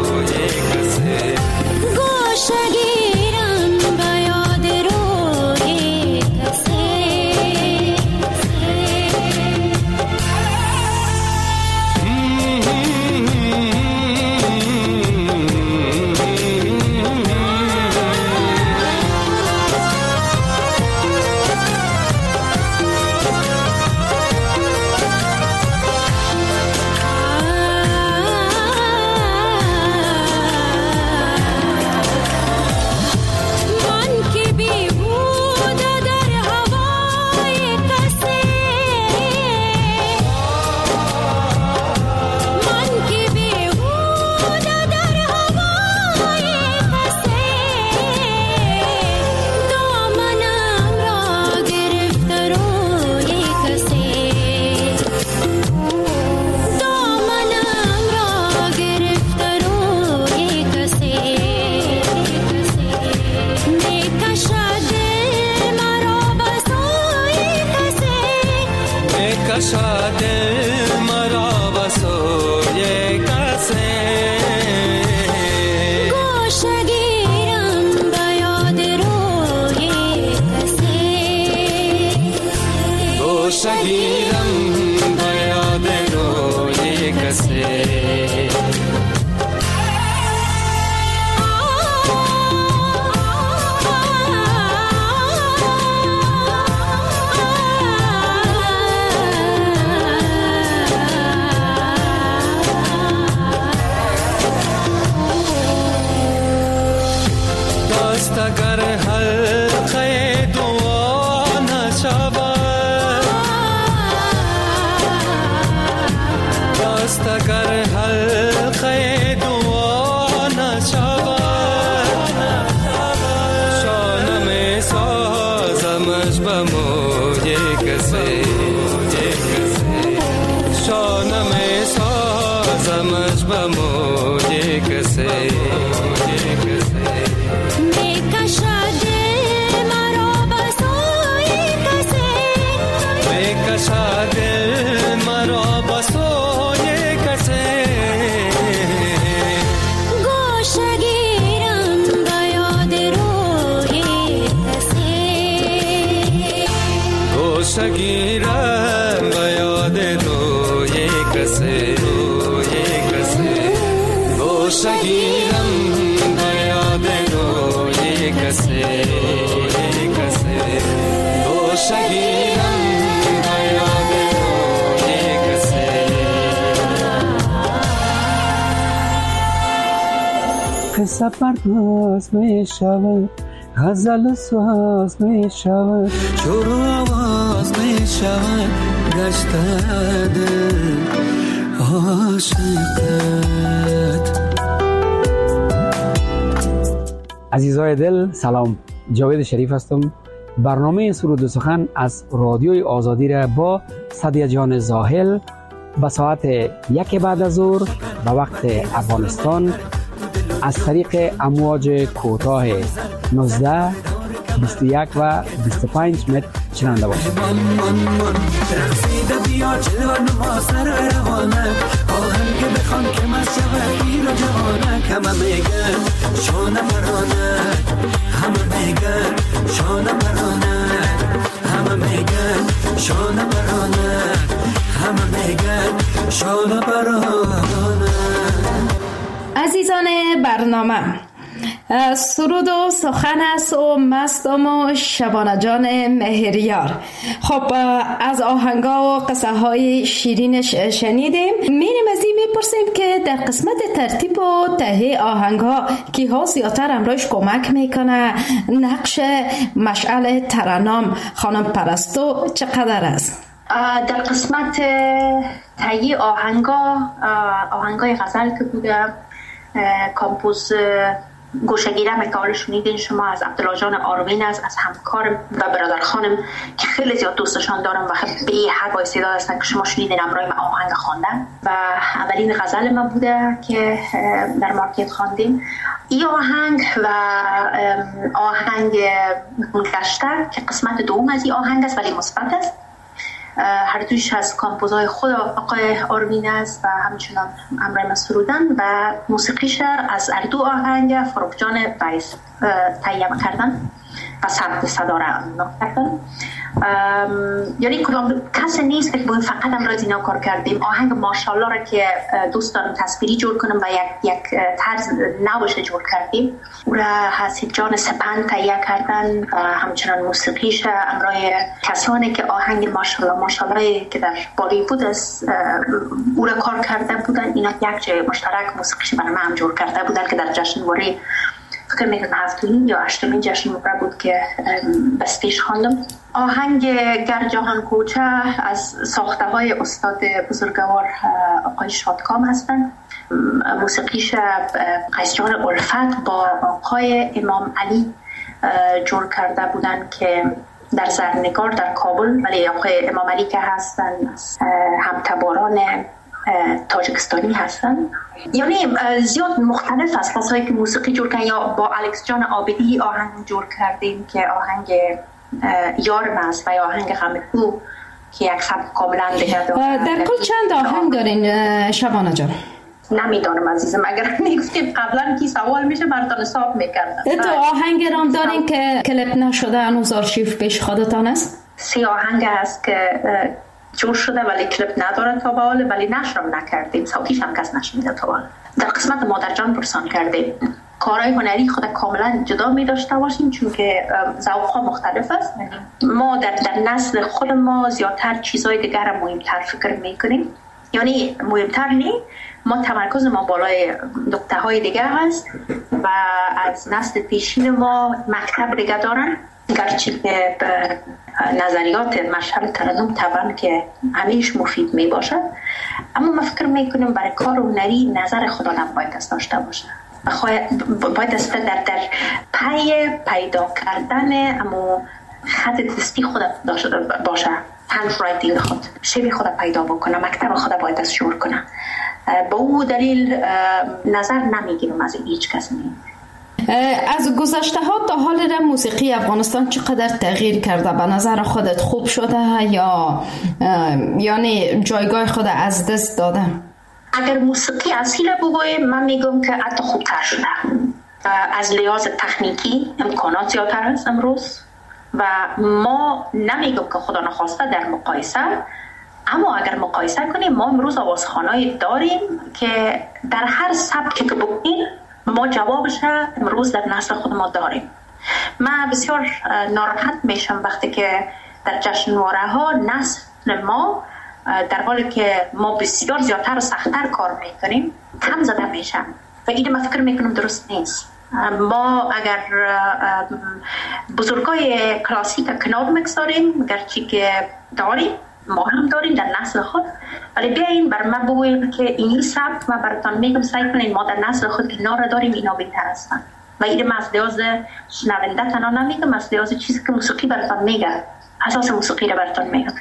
شگیرم به یاد روی کسی گوشگیرم به یاد روی کسی گوشگیرم به یاد روی کسی. قصه پرداز می شود غزل ساز می شود، شروع آواز می شود، گشت دل عاشقت. عزیزای دل سلام، جاوید شریف هستم. برنامه سرود و سخن از رادیوی آزادی را با صدیه جان زاهل به ساعت یک بعد از ظهر به وقت افغانستان از طریق امواج کوتاه نوزده، بیست و یک و بیست و پنج متر شنونده باشید. من من من رقصیده بیا جلوه نما سر روانه، آهنگ بخوان که من شود گیر و جوانه. همه میگن شانه برانه، همه میگن شانه برانه، همه میگن شانه برانه، همه میگن شانه برانه. عزیزان برنامه، سرود و سخن است و مستم و شبانه جان مهریار. خب از آهنگا و قصه های شیرینش شنیدیم. میریم از این میپرسیم که در قسمت ترتیب و تهیه آهنگا کی ها زیادتر امروز کمک میکنه؟ نقش مشعل ترنم خانم پرستو چقدر است؟ در قسمت تهیه آهنگا، آهنگای غزل که بوده، کامپوز گوشگیرم که حالا شنیدین شما از عبدالله جان آروین است، از همکارم و برادر خانم که خیلی زیاد دوستشان دارم و خیلی به حد با استعداد هستن که شما شنیدین امرای من آهنگ خواندن و اولین غزل من بوده که در مارکت خواندیم. این آهنگ و آهنگ گشته که قسمت دوم از این آهنگ است ولی مثبت است، هر دویش از کامپوزهای خود آقای آروین است و همچنان امرای من سرودن و موسیقیش از هر دو آهنگ فروغ جان ویس تهیه کردن و ثبت صدا را امضا کردن. یعنی کدام کسی نیست که باید فقط امروز اینا کار کردیم. آهنگ ماشاءالله را که دوست دارم تصویری جور کنم و یک یک طرز نوش جور کردیم، او را حسید جان سپند تهیه کردن و همچنان موسیقیش امرای کسانی که آهنگ ماشاءالله ماشاءالله که در بالیوود است او را کار کرده بودن. اینا یک جای مشترک موسیقیش برای من جور کرده بودن که در جشنواره فکر میکنم هفتمین یا هشتمین جشنواره بود که بستیش خواندم. آهنگ گر جهان کوچه از ساخته های استاد بزرگوار آقای شادکام هستند. موسیقیش قیس جان الفت با آقای امام علی جور کرده بودن که در زرنگار در کابل، ولی آقای امام علی که هستن همتباران تاجیکستانی هستن. یعنی زیاد مختلف است کسایی که موسیقی جور کردن. یا با الکس جان عابدی آهنگ جور کردیم که آهنگ یارم است و یا آهنگ غمکو که یک سبک کاملا دیگه داره. در کل چند آهنگ دارین شبانه جان؟ نمیدانم عزیزم، اگر میگفتیم قبلا کی سوال میشه براتون حساب میکردم. تو آهنگ رام دارین که کلیپ نشده هنوز آرشیو پیش خودتان است؟ سی آهنگ است که جور شده ولی کلیپ نداره تا به حال، ولی نشرم نکردیم، صوتیش هم کس نشنیده تا به حال. در قسمت مادر جان پرسان کردیم. کارهای هنری خود کاملا جدا می داشته باشیم چون که ذوق‌ها مختلف است. ما در در نسل خود ما زیادتر چیزهای دیگر را مهمتر فکر میکنیم، یعنی مهمتر نی، ما تمرکز ما بالای نکته های دیگر هست و از نسل پیشین ما مکتب دیگر دارن، گرچه که نظریات مشعل ترنم طبعا که همیش مفید می باشد، اما ما فکر میکنیم برای کار هنری نظر خود آدم باید داشته باشه، باید است در در پی پیدا کردن اما خط دستی خود داشته باشه، هند رایتینگ خود شبیه خود پیدا بکنه، مکتب خود باید است شروع کنه. با او دلیل نظر نمیگیرم از هیچ کس نیم. از گذشته ها تا حال در موسیقی افغانستان چقدر تغییر کرده؟ به نظر خودت خوب شده یا یعنی جایگاه خود از دست داده؟ اگر موسیقی اصیل بگویم من میگم که حتی خوبتر شده. از لحاظ تکنیکی امکانات زیادتر هست امروز و ما نمیگم که خدا نخواسته در مقایسه، اما اگر مقایسه کنیم ما امروز آوازخوانایی داریم که در هر سبکی که بگیم ما جوابش امروز در نسل خود ما داریم. من بسیار ناراحت میشم وقتی که در جشنواره ها نسل ما در حالی که ما بسیار زیادتر و سختتر کار میکنیم کم زده میشم و این من فکر میکنم درست نیست. ما اگر بزرگای کلاسیک کنار مگذاریم، گرچه که داریم، ما هم داریم در نسل خود، ولی بیاییم بر ما بگوییم که این سبک ما براتان میگم سعی کنیم ما در نسل خود کنار داریم، اینا بهتر هستن. و این ما از لحاظ شنونده تنها نمیگم، از لحاظ چیزی که موسیقی براتان میگه، اساس موسیقی رو براتان میگم.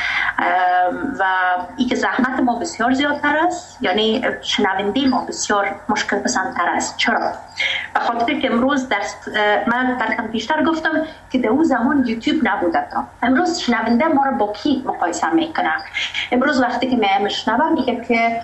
و این که زحمت ما بسیار زیادتر است، یعنی شنونده ما بسیار مشکل پسندتر است. چرا؟ به خاطر که امروز در من براتون بیشتر گفتم که در اون زمان یوتیوب نبوده تا. امروز شنونده ما رو با کی مقایسه میکنه؟ امروز وقتی که من میشنوم میگه که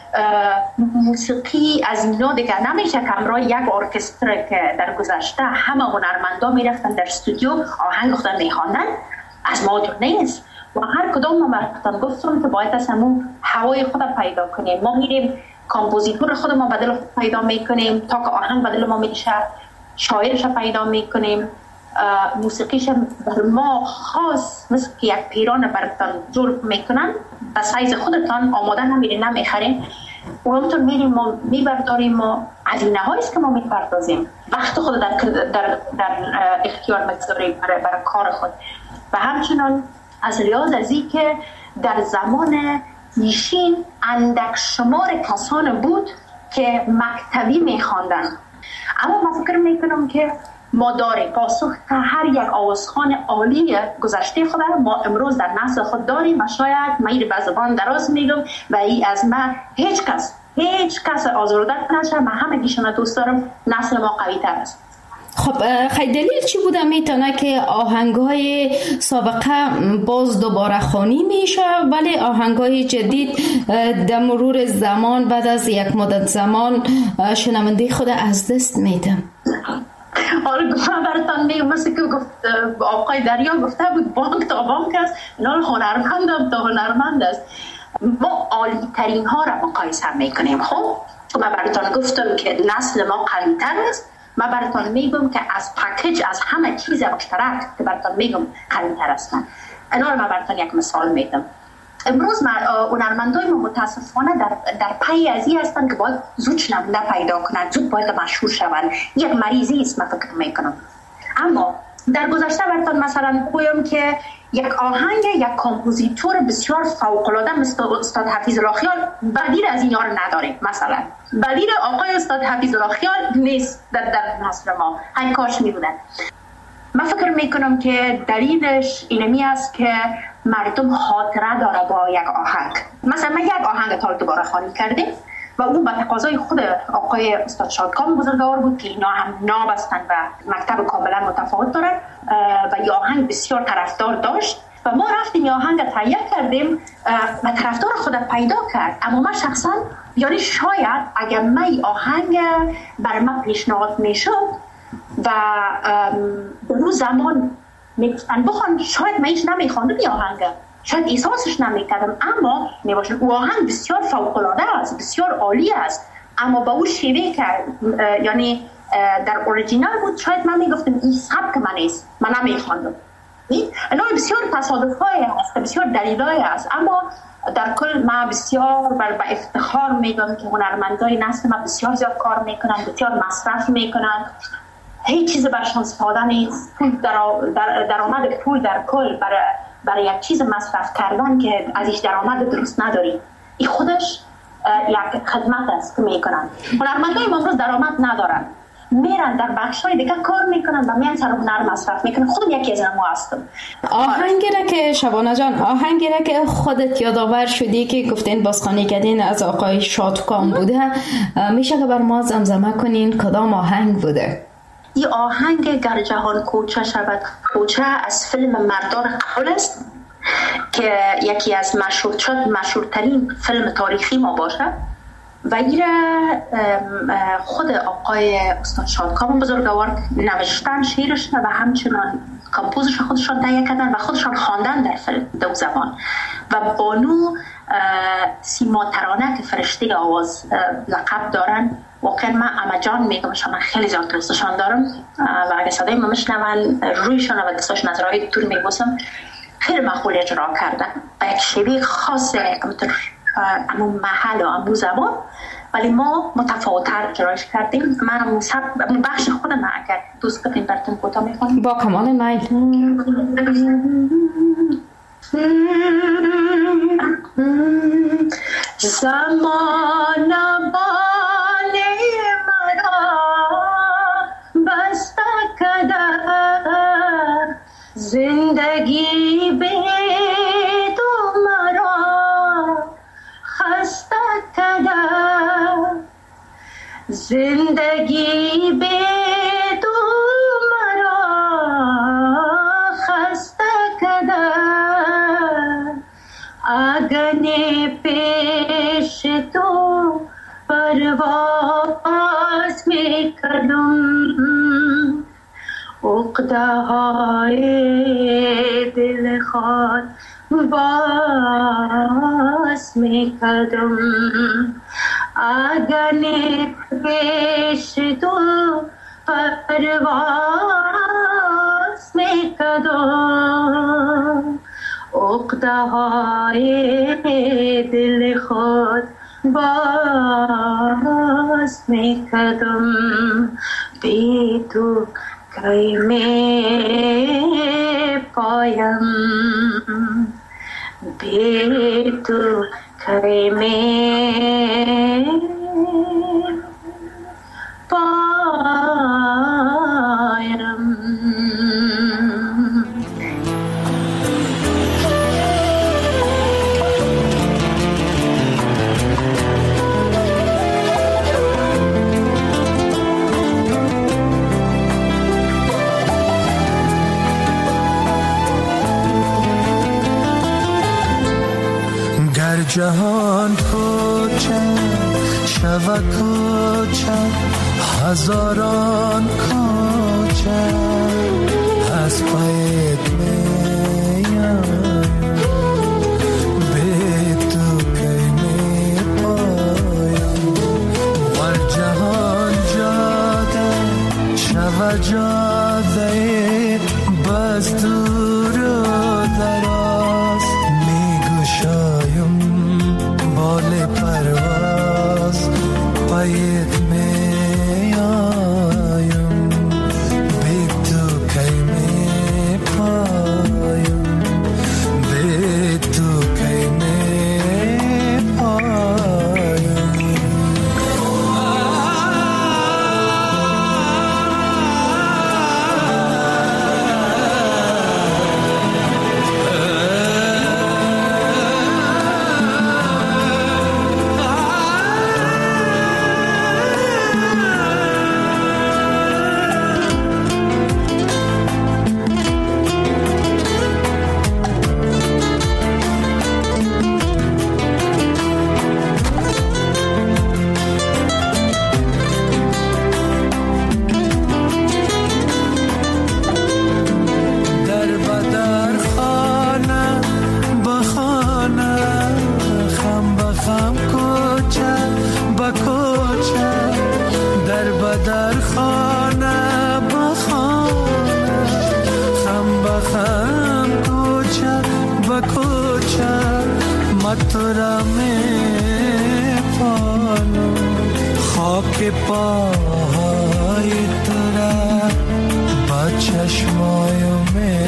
موسیقی از اینا دیگه نمیشه که همراه یک ارکستر که در گذشته همه هنرمندا میرفتن در استودیو آهنگ خودن میخواندن، از ما دور نیست. و هر کدام ما براتون گفتم که باید از همون هوای خود پیدا کنیم. ما میریم کامپوزیتور خود ما بدل پیدا میکنیم، تا که آهنگ بدل ما میشه، شاعرش پیدا میکنیم، موسیقیش بر ما خاص مثل که یک پیران براتون جور میکنن، به سایز خودتان آماده نمیرین نمیخرین و همونطور میریم ما میبرداریم. ما هزینه هاییست که ما میپردازیم، وقت خود در, در, در اختیار میگذاریم برای, برای کار خود. و همچنان از لحاظ از این که در زمان پیشین اندک شمار کسان بود که مکتبی میخواندن، اما من فکر میکنم که ما داریم پاسخ که هر یک آوازخوان عالی گذشته خود ما امروز در نسل خود داریم. و شاید من این به زبان دراز میگم و این از من هیچ کس هیچ کس آزرده نشه، من همه گیشون دوست دارم، نسل ما قوی تر است. خب خیلی دلیل چی بوده میتونه که آهنگ‌های سابقه باز دوباره خوانی میشه ولی آهنگ‌های جدید در مرور زمان بعد از یک مدت زمان شنونده خود از دست میده؟ حالا من براتون میگم مثل که گفت آقای دریا گفته بود بانک تا بانک است، اینا هنرمند تا هنرمند است. ما عالی ترین ها را مقایسه میکنیم. خب من براتون گفتم که نسل ما قوی تر است، من براتون میگم که از پکیج از همه چیز مشترک که براتون میگم قوی تر هستن. اینا رو من براتون یک مثال میدم. امروز هنرمندای ما متاسفانه در در پی از این هستن که باید زود شنونده پیدا کنند، زود باید مشهور شوند. یک مریضی است من فکر میکنم. اما در گذشته براتون مثلا بگویم که یک آهنگ یک کامپوزیتور بسیار فوق العاده مثل استاد حفیظ الله خیال بدیل از اینا رو نداریم. مثلا بدیل آقای استاد حفیظ الله خیال نیست در در نسل ما. همین کاش میبودن. من فکر میکنم که دلیلش اینمی است که مردم خاطره داره با یک آهنگ. مثلا من یک آهنگ تا دوباره خوانی کردیم و اون به تقاضای خود آقای استاد شادکام بزرگوار بود که اینا هم نابستن و مکتب کاملا متفاوت دارن و یه آهنگ بسیار طرفدار داشت و ما رفتیم یه آهنگ تهیه کردیم و طرفدار خود پیدا کرد. اما من شخصا یعنی شاید اگر من آهنگ بر من پیشنهاد میشد و به اون زمان میگفتن بخوان، شاید من ایش نمیخواندم یه آهنگ، شاید احساسش نمیکردم، اما نباشه او آهنگ بسیار فوق العاده است، بسیار عالی است، اما با او شیوه که یعنی در اوریجینال بود شاید من میگفتم این سبک من است، من نمیخواندم. اینا بسیار تصادف‌های هست، بسیار دلیل‌های هست، اما در کل من بسیار بر با افتخار میگم که هنرمندای نسل ما بسیار زیاد کار میکنن، بسیار مصرف میکنن، هیچ چیز برشان ساده نیست. در درآمد پول در کل برای برای یک چیز مصرف کردن که ازش درآمد درست نداری، این خودش یک خدمت است که میکنن. هنرمندای ما امروز درآمد ندارن، میرن در بخشای دیگه کار میکنن و میان سر هنر مصرف میکنن. خودم یکی از ما هستم. آهنگی را که شبانه جان، آهنگی را که خودت یادآور شدی که گفتین بازخوانی کردین از آقای شادکام بوده، میشه که بر ما زمزمه کنین کدام آهنگ بوده؟ این آهنگ گر جهان کوچه شود کوچه از فیلم مردان قبل است که یکی از مشهور شد مشهورترین فیلم تاریخی ما باشه و این خود آقای استاد شادکام بزرگوار نوشتن شعرش و همچنان کمپوزش خودشان تهیه کردن و خودشان خواندن در فیلم دو زبان. و بانو سیما ترانه که فرشته آواز لقب دارن، واقعا من اما جان میگم شما خیلی زیاد دوستشان دارم و اگه صدای ما میشنون رویشان و دستاشون از راه دور میبوسم. خیلی مقبول اجرا کردن و یک شیوه خاصه امو محل و امو زبان ولی ما متفاوت‌تر اجراش کردیم. من سب بخش خودم اگر دوست بکنید براتون کوتاه میخونم. با کمال میل. زمان بالی مرا بسته کده زندگی بی تو مرا خسته کده زندگی بی تو مرا خسته کده آگنی پیش تو پرواز می کردم عقده های دل خود باز می کردم آگنی پیش تو پرواز می کردم عقده های دل خود باز می کردم بی تو کی می پایم بی تو کی می پایم. جهان کوچه شود کوچه هزاران کوچه از پایت میایم به تو کی میپایم ور جهان جاده شود جاده بس دور و دراز میگشایم بال پرواز پایت میایم بی تو کی میپایم بی تو کی میپایم. مطرح میں پالو خاک پاهای ترا با چشمایم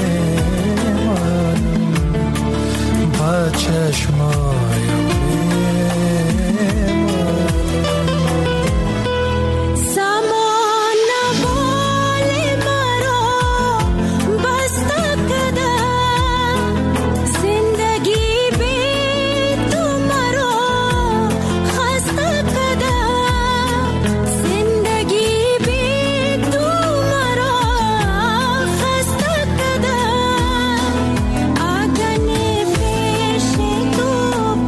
میمانم با چشمایم تو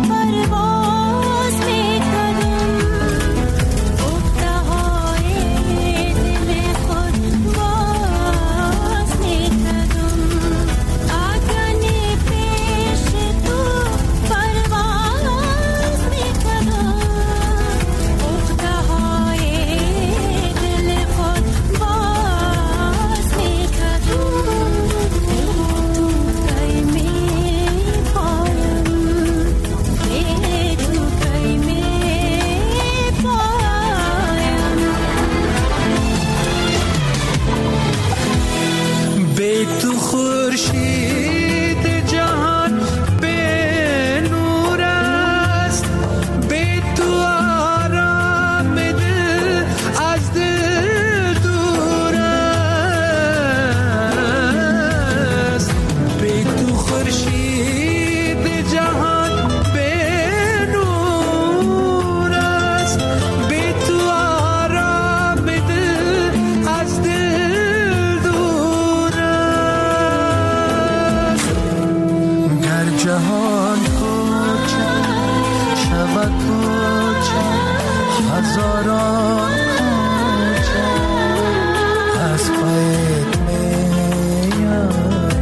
جهان کوچه شود کوچه هزاران کوچه از پایت میاد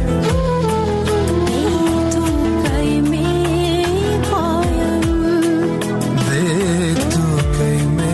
بی تو کی می پایم بی تو کی می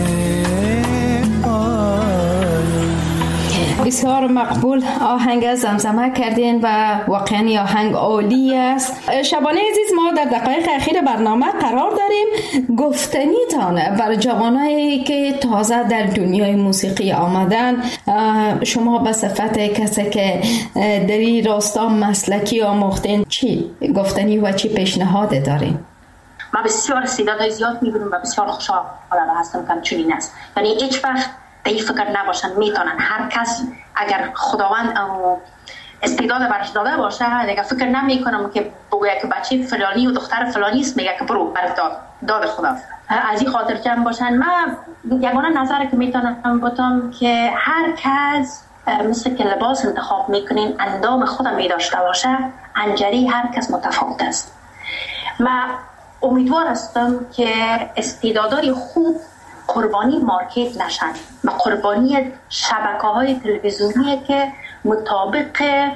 پایم. بسیار مقبول آهنگ زمزمه کردین و واقعا آهنگ عالی است. شبانه عزیز، ما در دقایق اخیر برنامه قرار داریم گفتنیتان برای جوانایی که تازه در دنیای موسیقی آمدن. شما به صفت کسی که در این راستا مسلکی آموختین چی گفتنی و چی پیشنهاد دارین؟ ما بسیار استعدادهای زیاد می‌بینیم و بسیار خوشحال هستم که چنین است. یعنی هیچ وقت به این فکر نباشن میتونن. هر کس اگر خداوند استعداد برش داده باشه دیگه فکر نمیکنم که بگوید که بچه فلانی و دختر فلانی است میگه که برو برای داد داد خدا. از این خاطر جمع باشن. من یگانه نظر که میتونم بگم که هر کس مثل که لباس انتخاب میکنین اندام خودم میداشته باشه، انجری هر کس متفاوت است. من امیدوار هستم که استعدادهای خوب قربانی مارکت نشن و قربانی شبکه‌های تلویزیونی که مطابق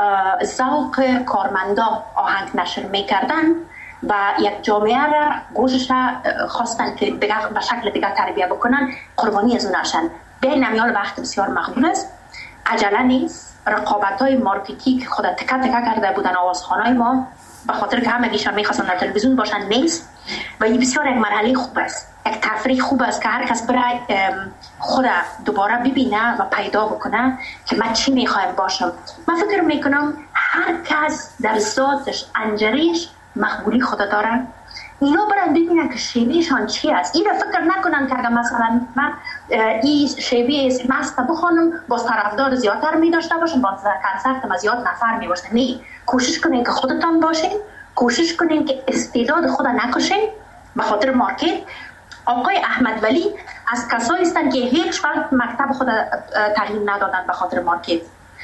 ذوق کارمندا آهنگ نشر میکردن و یک جامعه را گوشش خواستن که دیگر به شکل دیگر تربیه بکنن، قربانی از اون نشن. به نمیال وقت بسیار مقبول است. عجله نیست. رقابت‌های مارکتی که خود تکه تکه کرده بودن آوازخوان‌های ما به خاطر که همگیشان میخواستن در تلویزیون باشن نیست و این بسیار یک مرحله خوب است. یک تفریح خوب است که هر کس برای خود دوباره ببینه و پیدا بکنه که من چی میخوایم باشم. من فکر میکنم هر کس در ذاتش انجریش مقبولی خود داره. اینا برن ببینن که شیوهشان چی است. این فکر نکنن که اگر مثلا من این شیوه مست بخونم باز طرفدار زیادتر میداشته باشم، باز کنسرت ما زیاد نفر میباشه. نه، کوشش کنین که خودتان باشین، کوشش کنین که استعداد خود نکشین به خاطر مارکت. آقای احمد ولی از کسایی هستند که هیچ وقت مکتب خود تغییر ندادن به خاطر مارکت.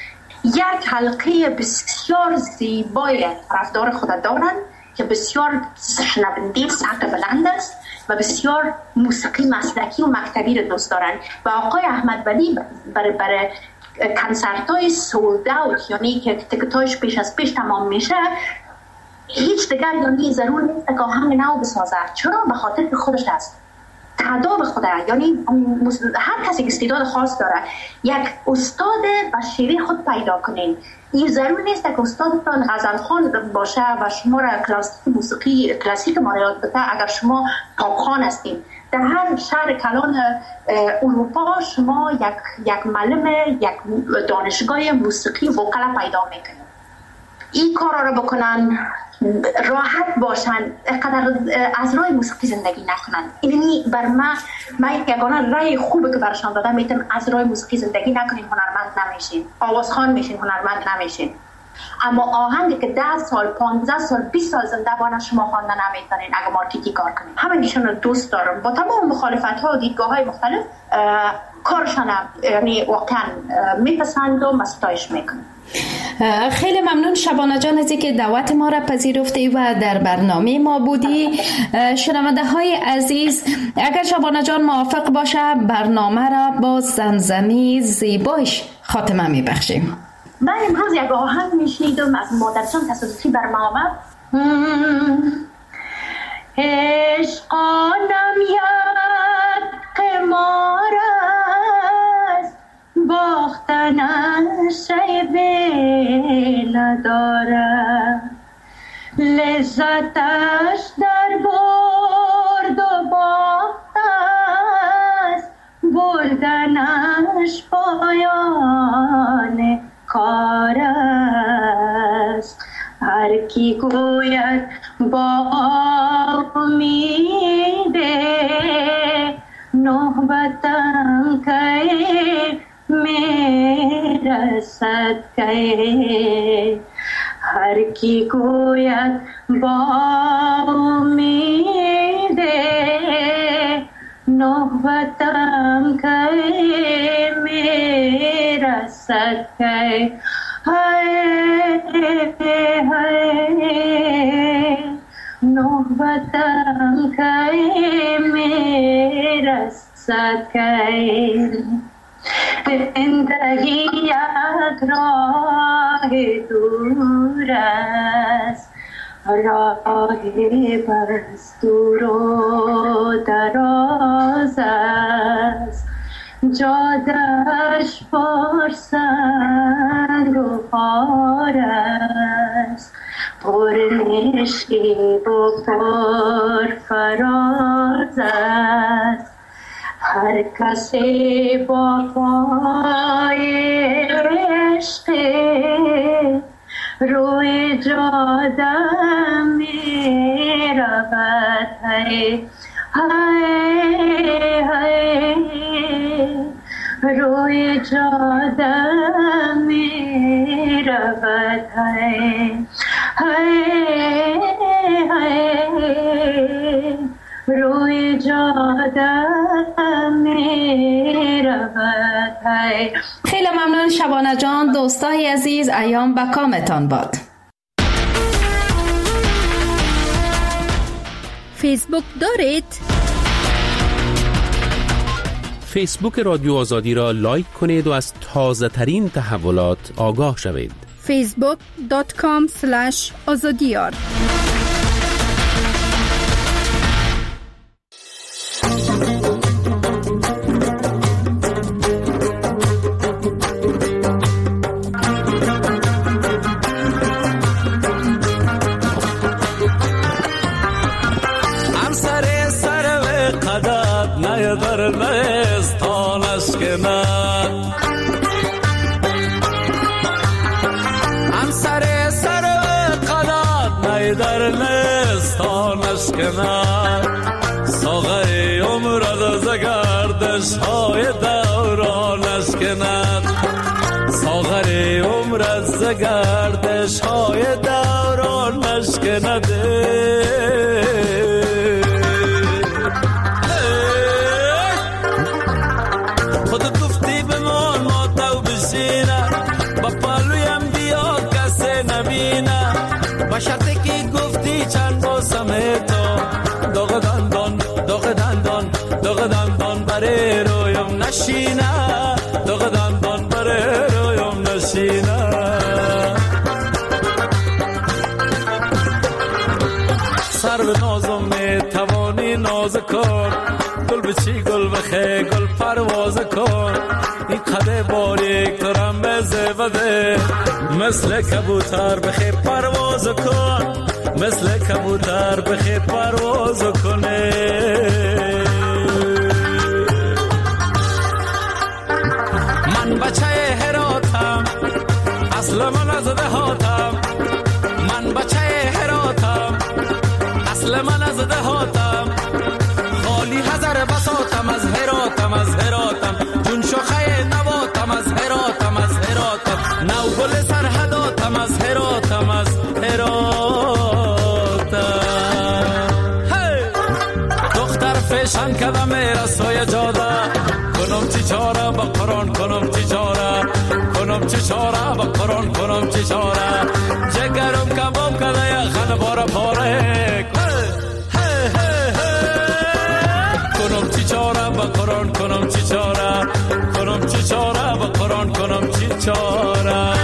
یک حلقه بسیار زیبای طرفدار خود دارند که بسیار شنونده سطح بلند است و بسیار موسیقی مسلکی و مکتبی را دوست دارند و آقای احمد ولی برای برای کنسرت های سولد اوت، یعنی که تکتایش پیش از پیش تمام میشه، هیچ دیگر یعنی ضرور نیست که آهنگ نو بسازه. چرا؟ به خاطر که خودش هست تعداد خود، یعنی هر کسی استعداد خاص داره. یک استاد به شیوه خود پیدا کنین. این ضرور نیست که استادتان غزلخوان باشه و شما را کلاسیک موسیقی کلاسیک ما را یاد بده. اگر شما پاپخوان هستین در هر شهر کلان اروپا شما یک یک معلم یک دانشگاه موسیقی وکلا پیدا میکنین. این کارا را بکنن، راحت باشن، قدر از راه موسیقی زندگی نکنن. اینی بر من من یگانه راه خوبه که برشان دادم، میتونم از راه موسیقی زندگی نکنین هنرمند نمیشین، آوازخوان میشین هنرمند نمیشین. اما آهنگی که ده سال پانزده سال بیست سال زنده بانه شما خواندن نمیتونین اگه مارکتی کار کنین. همینشون رو دوست دارم با تمام مخالفت ها و دیدگاه های مختلف کارشان یعنی واقعا میپسندم و ستایش میکنم. خیلی ممنون شبانه جان از اینکه دعوت ما را پذیرفتی و در برنامه ما بودی. شنونده های عزیز، اگر شبانه جان موافق باشه برنامه را با زمزمه زیبایش خاتمه میبخشیم. من امروز یک آهنگ میشنیدم از مادرجان تصادفی بر ما آمد. عشقانم یک قمار است، باختنش عیبی ندارد، لذتش در برد و باخت است، بردنش پایان کار است. هر کی گوید با امیده نوبتم که میرسد که، هر کی گوید با امیده نوبتم که میرسد که. های های نوبتم که میرسد که زندگی یک راه دور است، راه بس دور و دراز است، جادش پر سنگ و خار است، پر نشیب و پر فراز است. هر کسی با پای عشق روی جاده می رود، های های های روی جاده می رود، های های های روی جاده می رود. خیلی ممنون شبانه جان. دوستای عزیز، ایام به کامتان باد. فیسبوک دارید؟ فیسبوک رادیو آزادی را لایک کنید و از تازه ترین تحولات آگاه شوید. فیسبوک دات کام اسلش آزادیار. ساغه عمرت از گردش های دورانش کند، ساغه عمرت از گردش های دورانش کند. خودت گفتی بمان ما تو بشینه، با پالویم بیا کسی نبینه، با شرطی که گفتی چند باسم تو داغ دندان داغ دندان داغ دندان برای رویم نشینه، داغ دندان برای رویم نشینه. سر به نازم میتوانی ناز کن، گل بچی گل بخی گل پرواز کن، این قده باریک ترم بزبده، مثل کبوتر بخی پرواز کن، مثل کبوتر بخی پرواز کنه. من بچه هراتم، اصل من از دهاتم، من بچه هراتم، اصل من از دهاتم، خالی هزار بساتم از هراتم، از هراتم جون شخه نواتم، از هراتم، از هراتم نو گل سرحداتم، از هراتم، از هراتم. دختر فشن کدم رسای جاده، کنم چی چاره با قرآن، کنم چی چاره، کنم چی چاره با قرآن، کنم چی چاره، جگرم کباب کده یخن باره پاره، کنم چی چاره با قرآن، کنم چی چاره، کنم چی چاره با قرآن، کنم چی چاره.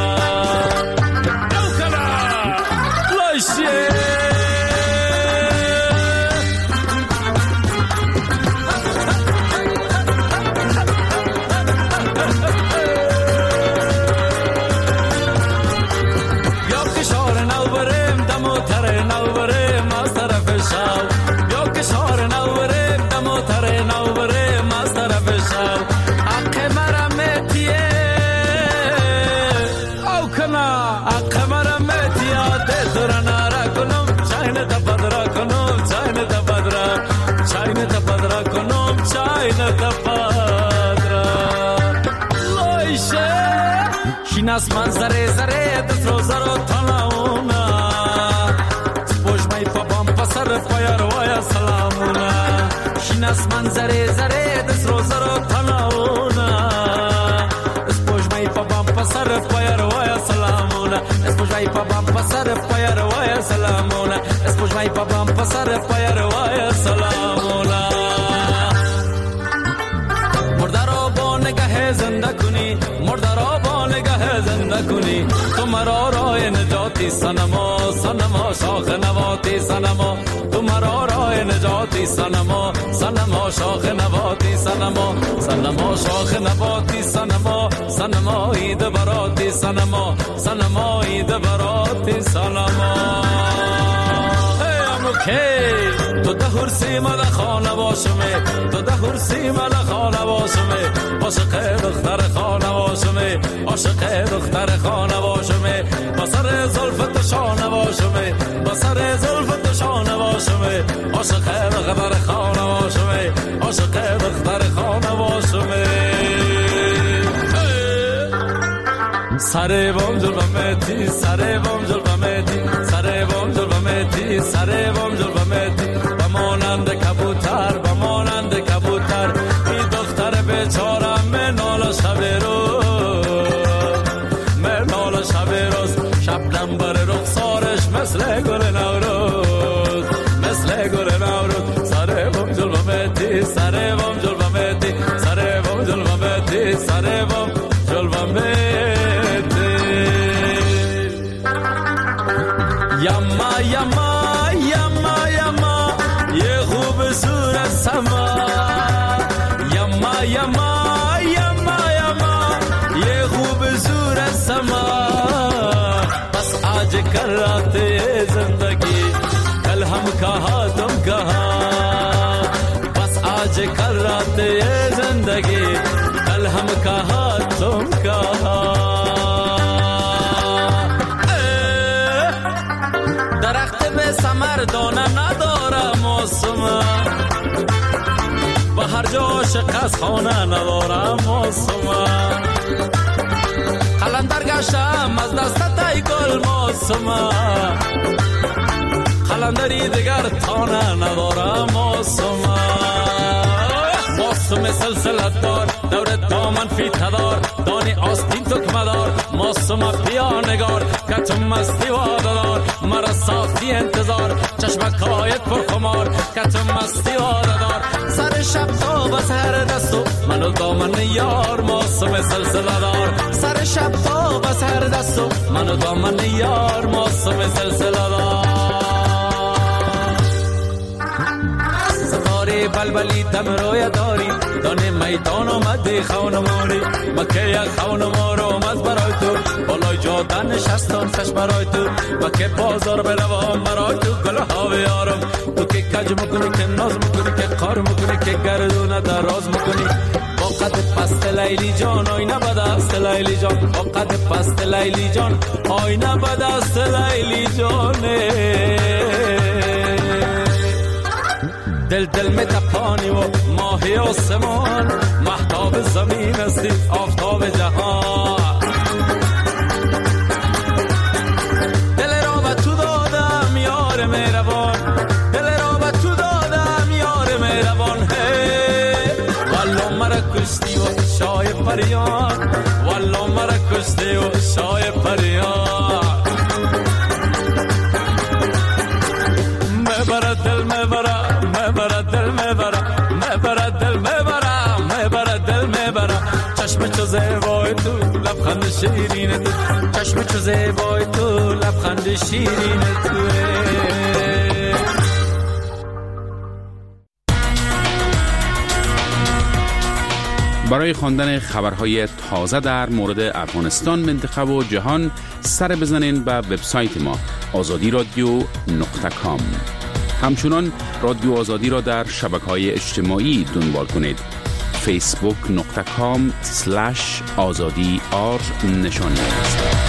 شیناس من زره زره دست رو زر و تناونا، سپوش مای پابام پسر پایر وای سلامونا. شیناس من زره زره دست رو زر و تناونا، سپوش مای پابام پسر پایر وای سلامونا، سپوش مای پابام پسر پایر وای سلامونا، سپوش ای بابام پسر پیر وای سلامونا مرده را با نگه زنده کنی مرده را با نگه زنده کنی تو مرا راه نجاتی سنما سنما شاخ نواتی سنما تو مرا راه نجاتی سنما سنما شاخ نواتی سنما سنما شاخ نواتی سنما سنما عید براتی سنما سنما عید براتی سنما اوکی تو ده هرسی مال خانه باشمه تو ده هرسی مال خانه باشمه عاشق دختر خانه باشمه عاشق دختر خانه باشمه با سر زلف تو شانه باشمه با سر زلف تو شانه باشمه عاشق دختر خانه باشمه عاشق دختر خانه باشمه سره بام جلومتی سره بام جلومتی سره بام جلومتی سره بام جلومتی بمانند کبوتر بمانند کبوتر ای دختر بیچاره منال شب روز منال شب روز شبنم بر رخسارش مثل گل نوروز مثل گل نوروز سره بام جلومتی سره بام جلومتی سره بام جلومتی سره بام جلومتی یما یما یما یما یه خوب صورت سما یما یما یما یما یه خوب صورت سما بس آج کراتے زندگی کل ہم کہا تم کہا بس آج کراتے زندگی کل ہم کہا تم کہا سمر دانه نداره موسم به هر جا عاشق از خانه نداره موسم قلندر گشتم از دست تای گل موسم قلندری دیگر تانه نداره موسم موسم سلسلت دار دور دامن فیته دار دانی آستین تکمه دار موسم پیانگار که تو مستی واده دار مرا ساختی انتظار چشمکایت پر خمار که تو مستی واده دار سر شب تا بس هر دستو منو دامن یار موسم سلسله دار سر شب تا بس هر دستو منو دامن یار موسم سلسله دار بلبلی دم روی داری دانه میدان آمدی خانماری مکه یک خانمار آمد برای تو بالای جاده نشستم سش برای تو مکه بازار بروام برای تو گل ها بیارم تو که کج میکنی که ناز میکنی که کار میکنی که گردونه دراز میکنی با قد پست لیلی جان آینه به دست لیلی جان با قد پست لیلی جان آینه به دست لیلی جانه دل دل میں تپانی و ماهی آسمان مهتاب زمین هستی آفتاب جهان دل را به تو دادم یار مهربان دل را به تو دادم یار مهربان والله مرا کشتی و شای پریان والله مرا کشتی و شای پریان مبرا دل مبرا مبرا دل مبرا مبرا دل مبرا مبرا دل مبرا چشم چو زیبای تو لبخند شیرین تو چشم چو زیبای تو لبخند شیرین تو برای خواندن خبرهای تازه در مورد افغانستان، منطقه و جهان سر بزنین به وبسایت ما آزادی رادیو نقطه کام. همچنان رادیو آزادی را در شبکه‌های اجتماعی دنبال کنید. فیسبوک نقطه کام سلش آزادی آر نشان است.